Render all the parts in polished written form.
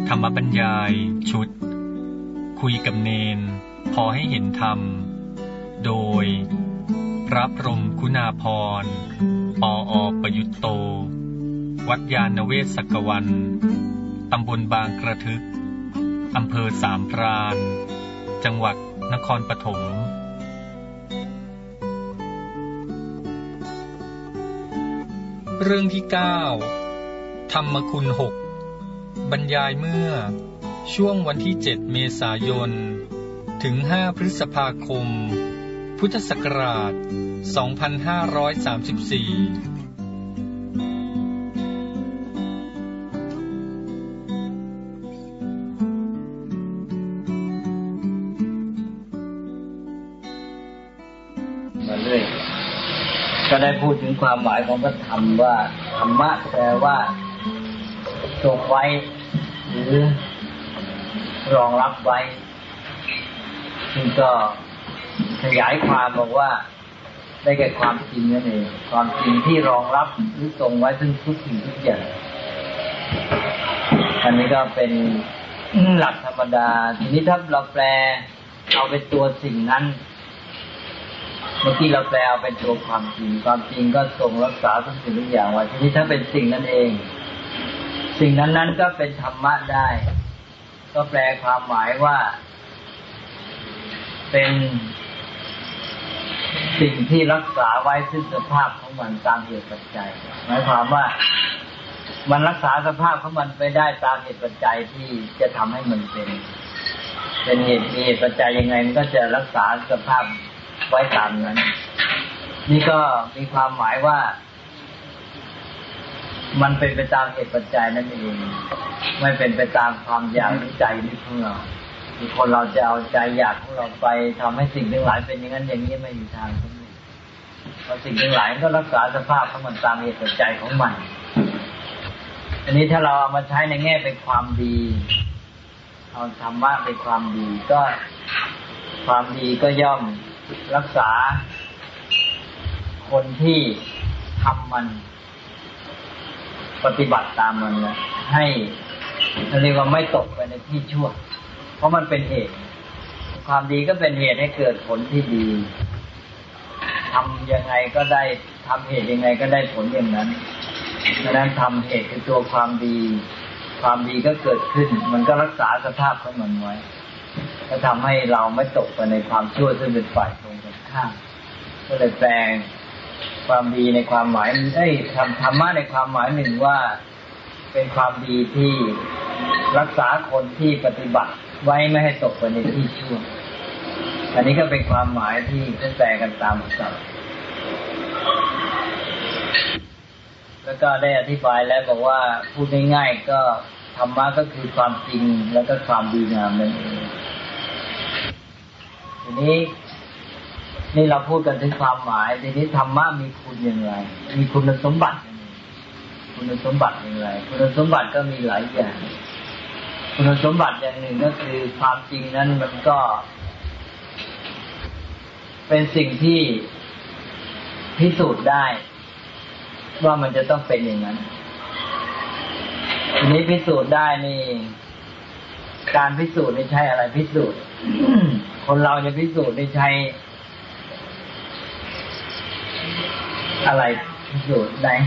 ธรรมบรรยายชุดคุยกับเนนพอให้เห็นธรรมโดยพระพรหมคุณาภรณ์ปอ.ประยุตโตวัดยานเวศกวันตำบลบางกระทึกอำเภอสามพรานจังหวัดนครปฐมเรื่องที่9ธรรมคุณ6บรรยายเมื่อช่วงวันที่7เมษายนถึง5พฤษภาคมพุทธศักราช2534 ก็ได้พูดถึงความหมายของพระธรรมว่าธรรมะแปลว่าทรงไว้หรือรองรับไว้ซึ่งก็ขยายความบอกว่าได้แก่ความจริงนั่นเองความจริงที่รองรับหรือทรงไว้ซึ่งทุกสิ่งทุกอย่างอันนี้ก็เป็นหลักธรรมดาทีนี้ถ้าเราแปลเอาเป็นตัวสิ่งนั้นเมื่อกี้เราแปลเอาเป็นตัวความจริงความจริงก็ทรงรักษาทุกสิ่งทุกอย่างไว้ทีนี้ถ้าเป็นสิ่งนั้นเองสิ่งนั้นก็เป็นธรรมะได้ก็แปลความหมายว่าเป็นสิ่งที่รักษาไว้ซึ่งสภาพของมันตามเหตุปัจจัยหมายความว่ามันรักษาสภาพของมันไปได้ตามเหตุปัจจัยที่จะทำให้มันเป็นเหตุมีเหตุปัจจัยยังไงมันก็จะรักษาสภาพไว้ตามนั้นนี่ก็มีความหมายว่ามันเป็นไปตามเหตุปัจจัยนั่นเองไม่เป็นไปตามความอยากหรือใจนึกของเราที่คนเราจะเอาใจอยากของเราไปทำให้สิ่งทั้งหลายเป็นอย่างนั้นอย่างนี้ไม่มีทางทั้งนั้นเพราะสิ่งทั้งหลายก็รักษาสภาพของมันตามเหตุปัจจัยของมันอันนี้ถ้าเราเอามาใช้ในแง่เป็นความดีเอาธรรมะเป็นความดีก็ความดีก็ย่อมรักษาคนที่ทำมันปฏิบัติตามมันนะให้เรียกว่าไม่ตกไปในที่ชั่วเพราะมันเป็นเหตุความดีก็เป็นเหตุให้เกิดผลที่ดีทำยังไงก็ได้ทำเหตุยังไงก็ได้ผลอย่างนั้นดังนั้นทำเหตุคือตัวความดีความดีก็เกิดขึ้นมันก็รักษาสภาพของมันไว้ก็ทำให้เราไม่ตกไปในความชั่วซึ่งเป็นฝ่ายตรงกันข้ามก็เลยแปลงความดีในความหมายธรรมะในความหมายหนึ่งว่าเป็นความดีที่รักษาคนที่ปฏิบัติไว้ไม่ให้ตกไปในที่ชั่วอันนี้ก็เป็นความหมายที่แปลกันตามศัพท์แล้วก็ได้อธิบายแล้วบอกว่าพูดง่ายๆก็ธรรมะก็คือความจริงแล้วก็ความดีงามนั่นเองทีนี้นี่เราพูดกันถึงความหมายทีนี้ธรรมะมีคุณอย่างไรมีคุณสมบัติคุณสมบัติอย่างไรคุณสมบัติก็มีหลายอย่างคุณสมบัติอย่างหนึ่งก็คือความจริงนั้นมันก็เป็นสิ่งที่พิสูจน์ได้ว่ามันจะต้องเป็นอย่างนั้นทีนี้พิสูจน์ได้นี่การพิสูจน์นี่ใช้อะไรพิสูจน์ คนเราจะพิสูจน์นี่ใช้อะไรพิสูจน์ได้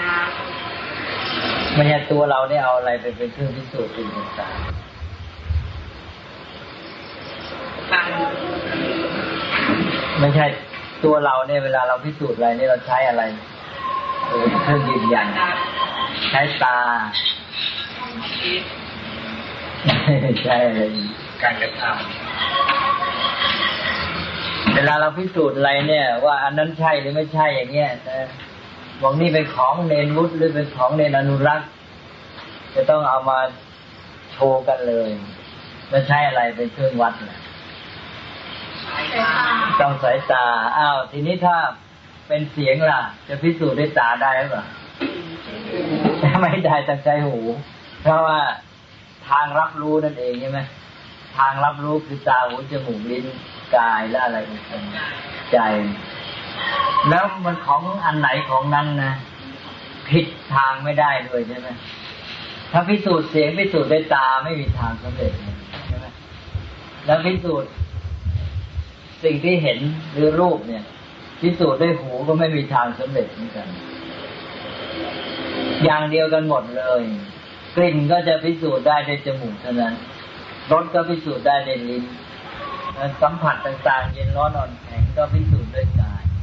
ไม่ใช่ตัวเราได้เอาอะไรไปเป็นเครื่องพิสูจน์เป็นต่างๆไม่ใช่ตัวเราเนี่ยเวลาเราพิสูจน์อะไรนี่เราใช้อะไรเครื่องยืนยันใช้ตาใช่อะไรการกระทำเวลาเราพิสูจน์อะไรเนี่ยว่าอันนั้นใช่หรือไม่ใช่อย่างเงี้ยบอกนี่เป็นของเนรวุฒิหรือเป็นของเนรอนุรักษ์จะต้องเอามาโชว์กันเลยแล้วใช้อะไรเป็นเครื่องวัดนะต้องสายตาอ้าวทีนี้ถ้าเป็นเสียงล่ะจะพิสูจน์ด้วยตาได้หรือเปล่าไม่ได้จากใจหูเพราะว่าทางรับรู้นั่นเองใช่ไหมทางรับรู้คือตาหูจมูกลิ้นกายและอะไรอีกใจแล้วมันของอันไหนของนั้นนะผิดทางไม่ได้เลยใช่ไหมถ้าพิสูจน์เสียงพิสูจน์ด้วยตาไม่มีทางสำเร็จใช่ไหมแล้วพิสูจน์สิ่งที่เห็นหรือรูปเนี่ยพิสูจน์ด้วยหูก็ไม่มีทางสำเร็จเหมือนกันอย่างเดียวกันหมดเลยกลิ่นก็จะพิสูจน์ได้ด้วยจมูกเท่านั้นรสก็พิสูจน์ได้ด้วยลิ้นสัมผัสต่างๆเย็นร้อนอ่อนแข็งก็พิสูจน์ด้วยกาย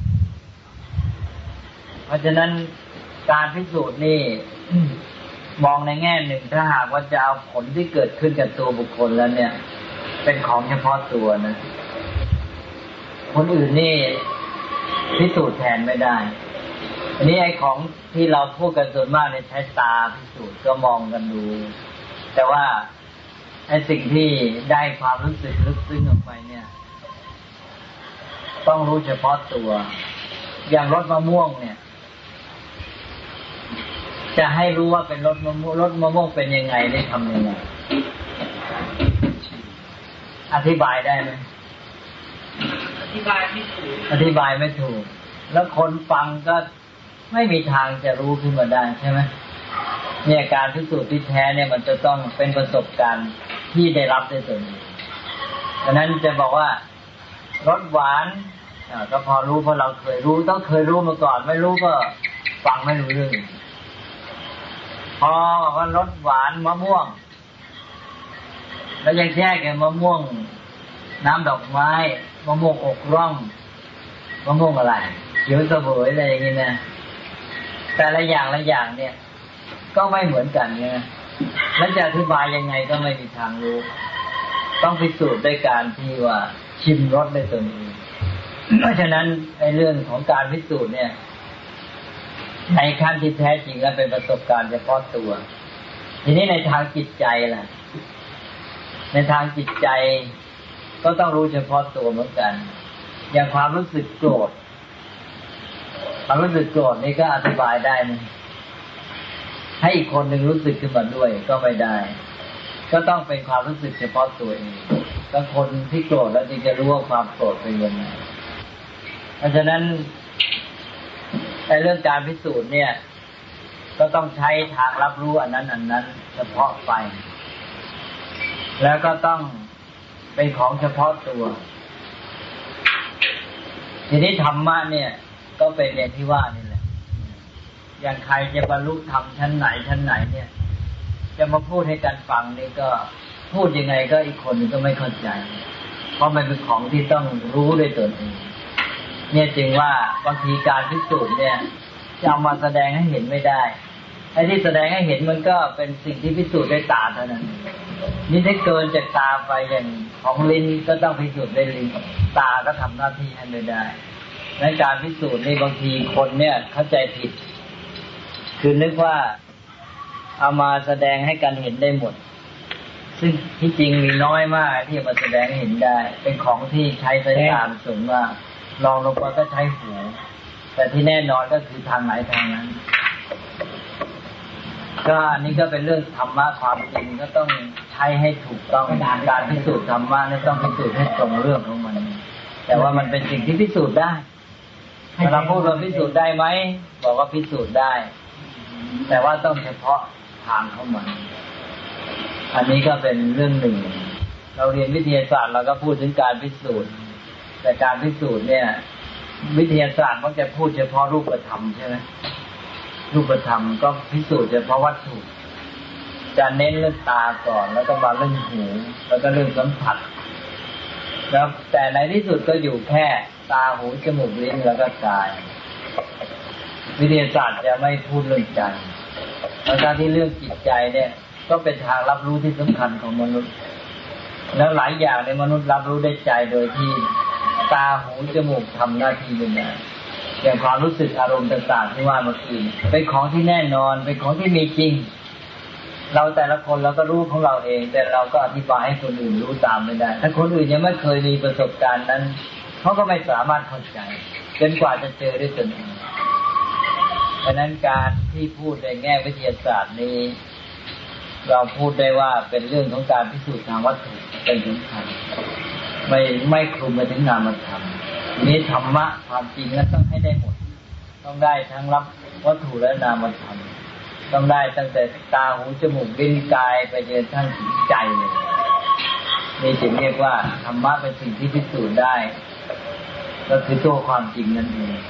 เพราะฉะนั้นการพิสูจน์นี่ มองในแง่หนึ่งถ้าหากว่าจะเอาผลที่เกิดขึ้นกับตัวบุคคลแล้วเนี่ยเป็นของเฉพาะตัวนะคนอื่นนี่พิสูจน์แทนไม่ได้อันนี้ไอ้ของที่เราพูดกันส่วนมากเนี่ยใช้ตาพิสูจน์ก็มองกันดูแต่ว่าไอ้สิ่งที่ได้ความรู้สึกลึกซึ้งออกไปเนี่ยต้องรู้เฉพาะตัวอย่างรสมะม่วงเนี่ยจะให้รู้ว่าเป็นรสมะม่วงเป็นยังไงได้ทำยังไงอธิบายได้ไหมอธิบายไม่ถูกแล้วคนฟังก็ไม่มีทางจะรู้ขึ้นมาได้ใช่ไหมเนี่ยการพิสูจน์ที่แท้เนี่ยมันจะต้องเป็นประสบการณ์ที่ได้รับด้วยตนเองดังนั้นจะบอกว่ารสหวานก็พอรู้เพราะเราเคยรู้ต้องเคยรู้มาก่อนไม่รู้ก็ฟังไม่รู้เรื่องพอว่ารสหวานมะม่วงแล้วยังแยกกันมะม่วงน้ำดอกไม้มะม่วงอกร่องมะม่วงอะไรเขียวเสวยอะไรอย่างนี้นะแต่ละอย่างเนี่ยก็ไม่เหมือนกันนะแล้วจะอธิบายยังไงก็ไม่มีทางรู้ต้องพิสูจน์ด้วยการที่ว่าชิมรสด้วยตนเองเพราะฉะนั้นในเรื่องของการพิสูจน์เนี่ยในขั้นที่แท้จริงแล้วเป็นประสบการณ์เฉพาะตัวทีนี้ในทางจิตใจล่ะในทางจิตใจก็ต้องรู้เฉพาะตัวเหมือนกันอย่างความรู้สึกโกรธความรู้สึกโกรธนี่ก็อธิบายได้ไหมให้อีกคนหนึ่งรู้สึกขึ้นมาด้วยก็ไม่ได้ก็ต้องเป็นความรู้สึกเฉพาะตัวเองก็คนที่โกรธแล้วจึงจะรู้ว่าความโกรธเป็นยังไงเพราะฉะนั้นในเรื่องการพิสูจน์เนี่ยก็ต้องใช้ทางรับรู้อันนั้นเฉพาะไปแล้วก็ต้องเป็นของเฉพาะตัวทีนี้ธรรมะเนี่ยก็เป็นอย่างที่ว่านี่แหละอย่างใครจะบรรลุธรรมชั้นไหนเนี่ยจะมาพูดให้กันฟังนี่ก็พูดยังไงก็อีกคนนึงก็ไม่เข้าใจเพราะมันเป็นของที่ต้องรู้ด้วยตนเองเนี่ยจึงว่าบางทีการพิสูจน์เนี่ยจะเอามาแสดงให้เห็นไม่ได้ไอ้ที่แสดงให้เห็นมันก็เป็นสิ่งที่พิสูจน์ด้วยตาเท่านั้นนี่ถ้าเกินจากตาไปอย่างของลิ้นก็ต้องพิสูจน์ด้วยลิ้นตาก็ทำหน้าที่ให้ไม่ได้ในการพิสูจน์นี่บางทีคนเนี่ยเข้าใจผิดคือนึกว่าเอามาแสดงให้กันเห็นได้หมดซึ่งที่จริงมีน้อยมากที่จะมาแสดงให้เห็นได้เป็นของที่ใช้สายตาสูงมากลองลงไปก็ใช้หูแต่ที่แน่นอนก็คือทางไหนทางนั้นก็อันนี้ก็เป็นเรื่องธรรมะความจริงก็ต้องใช้ให้ถูกต้องการพิสูจน์ธรรมะนี่ต้องพิสูจน์ให้ตรงเรื่องของมันแต่ว่ามันเป็นสิ่งที่พิสูจน์ได้เราพูดว่าพิสูจน์ได้ไหมบอกว่าพิสูจน์ได้แต่ว่าต้องเฉพาะทางของมันอันนี้ก็เป็นเรื่องหนึ่งเราเรียนวิทยาศาสตร์เราก็พูดถึงการพิสูจน์แต่การพิสูจน์เนี่ยวิทยาศาสตร์มักจะพูดเฉพาะรูปธรรมใช่ไหมรูปธรรมก็พิสูจน์เฉพาะวัตถุจะเน้นเรื่องตาก่อนแล้วก็มาเรื่องหูแล้วก็เรื่องสัมผัสแล้วแต่ในที่สุดก็อยู่แค่ตาหูจมูกลิ้นแล้วก็กายวิทยาศาสตร์จะไม่พูดเรื่องใจแล้วการที่เรื่องจิตใจเนี่ยก็เป็นทางรับรู้ที่สำคัญของมนุษย์แล้วหลายอย่างในมนุษย์รับรู้ได้ใจโดยที่ตาหูจมูกทำหน้าที่เป็นอย่างความรู้สึกอารมณ์ต่างๆที่ว่าเมื่อกี้เป็นของที่แน่นอนเป็นของที่มีจริงเราแต่ละคนเราก็รู้ของเราเองแต่เราก็อธิบายให้คนอื่นรู้ตามไม่ได้ถ้าคนอื่นยังไม่เคยมีประสบการณ์นั้นเขาก็ไม่สามารถเข้าใจจนกว่าจะเจอด้วยตนเองเพราะนั้นการที่พูดในแง่วิทยาศาสตร์นี้เราพูดได้ว่าเป็นเรื่องของการพิสูจน์ทางวัตถุเป็นสำคัญไม่คลุมไปถึงนามธรรมนี้ธรรมะความจริงนั้นต้องให้ได้หมดต้องได้ทั้งรับวัตถุและนามธรรมต้องได้ตั้งแต่ตาหูจมูกลิ้นกายไปจนทั้งถึงใจเลยนี่จึงเรียกว่าธรรมะเป็นสิ่งที่พิสูจน์ได้ก็คือตัวความจริงนั่นเอง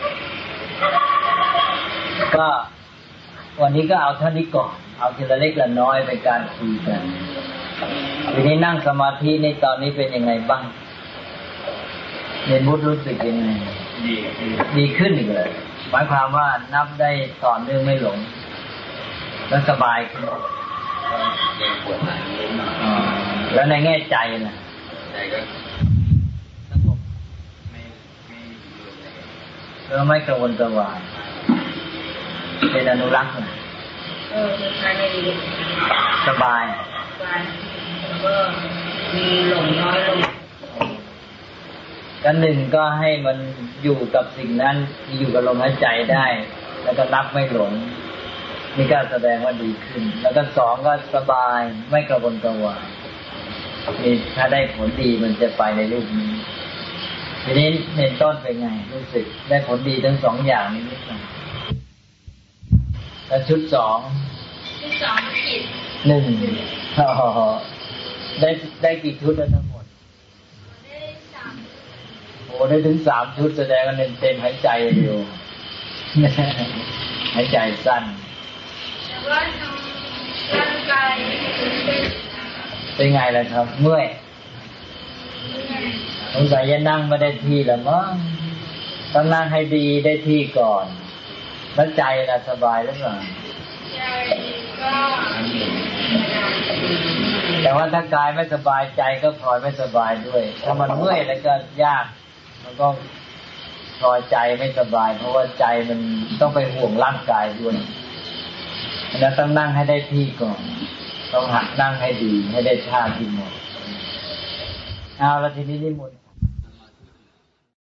ก็วันนี้ก็เอาเท่านี้ก่อนเอาทีละเล็กละน้อยเป็นการคุยกันทีนี้นั่งสมาธิในตอนนี้เป็นยังไงบ้างเรียนมุดรู้สึกยังไงดีขึ้นอีกเลยหมายความว่านับได้ต่อเนื่องไม่หลงแล้วสบายขึ้นยังปวดหลังนิดหน่อยแล้วในแง่ใจน่ะใจก็สงบแล้วไม่กระวนกระวายเป็นอนุรักษ์นะสบายแล้วก็มีหลงน้อยลงกันหนึ่งก็ให้มันอยู่กับสิ่งนั้นอยู่กับลมหายใจได้แล้วก็นับไม่หลงนี่ก็แสดงว่าดีขึ้นแล้วก็สองก็สบายไม่กระวนกระวายนี่ถ้าได้ผลดีมันจะไปในรูปนี้ทีนี้ในต้นเป็นไงรู้สึกได้ผลดีทั้งสองอย่างนี้นิดหน่อยแล้วชุดสองผิดหนึ่งได้กี่ชุดแล้วทั้งหมดโอ้ได้ถึง3 ชุดแสดงว่าเต็มหายใจอยู่หายใจสั้นแต่ว่าร่างกายเป็นไงล่ะครับเมื่อยสงสัยจะนั่งไม่ได้ที่แล้วมั้งต้องนั่งให้ดีได้ที่ก่อนแล้วใจล่ะสบายหรือเปล่าใจก็แต่ว่าถ้ากายไม่สบายใจก็พลอยไม่สบายด้วยถ้ามันเมื่อยแล้วก็ยากมันก็พลอยใจไม่สบายเพราะว่าใจมันต้องไปห่วงร่างกายด้วยแล้วต้องนั่งให้ได้ที่ก่อนต้องหัดนั่งให้ดีให้ได้ท่าที่เหมาะเอาละทีนี้นิมนต์